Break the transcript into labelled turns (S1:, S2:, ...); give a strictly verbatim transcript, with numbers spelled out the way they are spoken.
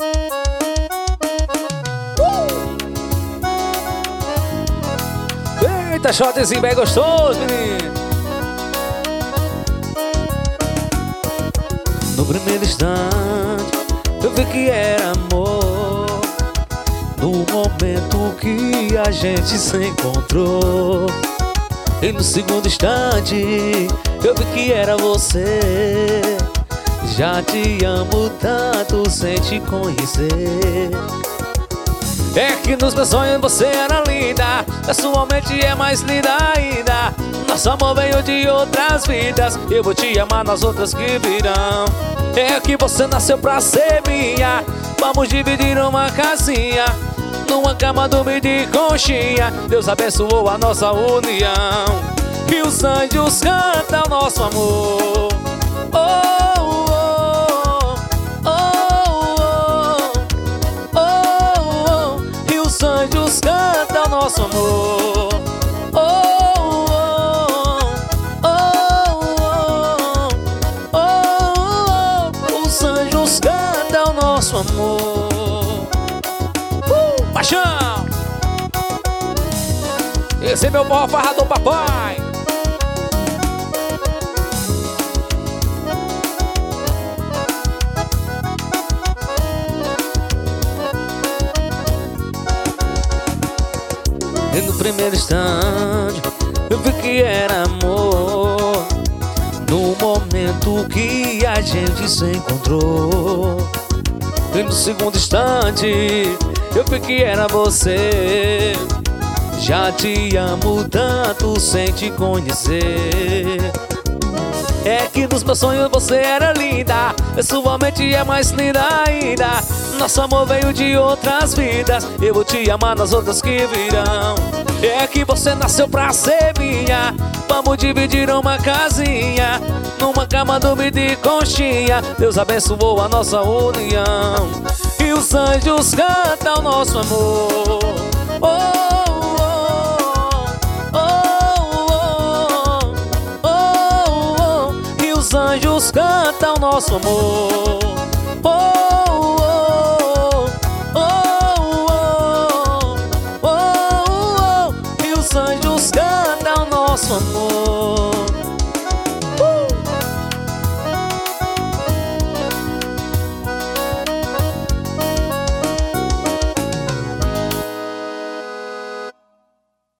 S1: Eita, shotzinho bem gostoso, menino. No primeiro instante eu vi que era amor. No momento que a gente se encontrou. E no segundo instante eu vi que era você. Já te amo tanto sem te conhecer. É que nos meus sonhos você era linda, pessoalmente é mais linda ainda. Nosso amor veio de outras vidas, eu vou te amar nas outras que virão. É que você nasceu pra ser minha, vamos dividir uma casinha, numa cama dormir de conchinha. Deus abençoou a nossa união, e os anjos cantam nosso amor. Oh, oh, oh, oh, oh, oh. E os anjos cantam nosso amor. Oh, oh, oh, oh, oh, oh. Os anjos cantam nosso amor. Uh, paixão! Esse é meu forró farrador, papai. E no primeiro instante eu vi que era amor. No momento que a gente se encontrou. E no segundo instante eu vi que era você. Já te amo tanto sem te conhecer. É que nos meus sonhos você era linda, pessoalmente é mais linda ainda. Nosso amor veio de outras vidas, eu vou te amar nas outras que virão. É que você nasceu pra ser minha, vamos dividir uma casinha, numa cama dormir de conchinha. Deus abençoou a nossa união, e os anjos cantam nosso amor. Oh, os anjos cantam nosso amor. Oh, oh, oh, oh, oh, oh, oh. E os anjos cantam nosso amor.